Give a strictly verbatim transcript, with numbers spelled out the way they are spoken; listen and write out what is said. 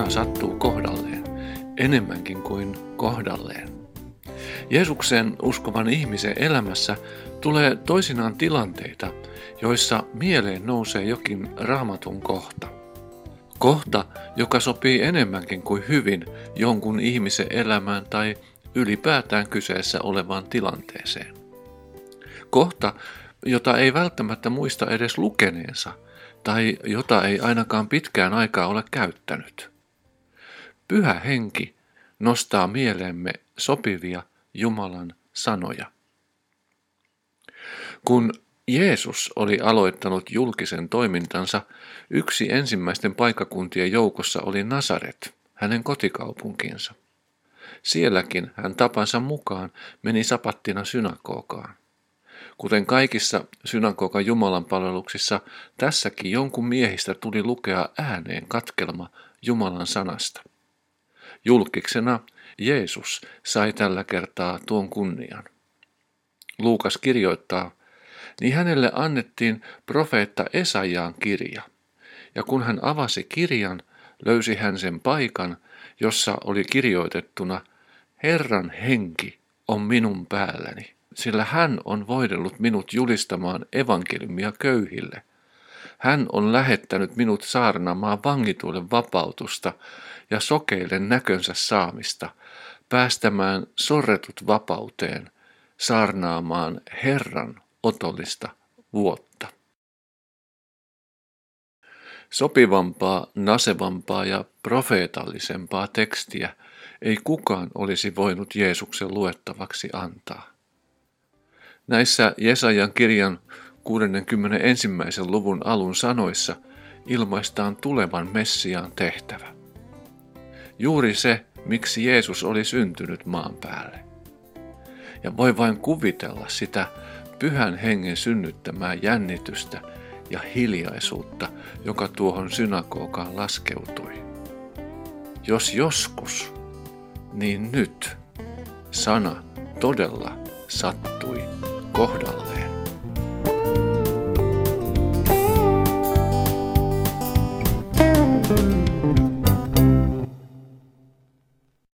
joka sattuu kohdalleen, enemmänkin kuin kohdalleen. Jeesukseen uskovan ihmisen elämässä tulee toisinaan tilanteita, joissa mieleen nousee jokin raamatun kohta. Kohta, joka sopii enemmänkin kuin hyvin jonkun ihmisen elämään tai ylipäätään kyseessä olevaan tilanteeseen. Kohta, jota ei välttämättä muista edes lukeneensa tai jota ei ainakaan pitkään aikaa ole käyttänyt. Pyhä Henki nostaa mieleemme sopivia Jumalan sanoja. Kun Jeesus oli aloittanut julkisen toimintansa, yksi ensimmäisten paikkakuntien joukossa oli Nasaret, hänen kotikaupunkinsa. Sielläkin hän tapansa mukaan meni sapattina synagogaan. Kuten kaikissa synagogan jumalanpalveluksissa, tässäkin jonkun miehistä tuli lukea ääneen katkelma Jumalan sanasta. Julkiksena Jeesus sai tällä kertaa tuon kunnian. Luukas kirjoittaa, niin hänelle annettiin profeetta Esaiaan kirja, ja kun hän avasi kirjan, löysi hän sen paikan, jossa oli kirjoitettuna, Herran henki on minun päälläni, sillä hän on voidellut minut julistamaan evankeliumia köyhille. Hän on lähettänyt minut saarnaamaan vangituille vapautusta ja sokeille näkönsä saamista, päästämään sorretut vapauteen, saarnaamaan Herran otollista vuotta. Sopivampaa, nasevampaa ja profeetallisempaa tekstiä ei kukaan olisi voinut Jeesuksen luettavaksi antaa. Näissä Jesajan kirjan kuudennenkymmenennenensimmäisen luvun alun sanoissa ilmaistaan tulevan Messiaan tehtävä. Juuri se, miksi Jeesus oli syntynyt maan päälle. Ja voi vain kuvitella sitä Pyhän Hengen synnyttämää jännitystä ja hiljaisuutta, joka tuohon synagogaan laskeutui. Jos joskus, niin nyt sana todella sattui kohdalleen.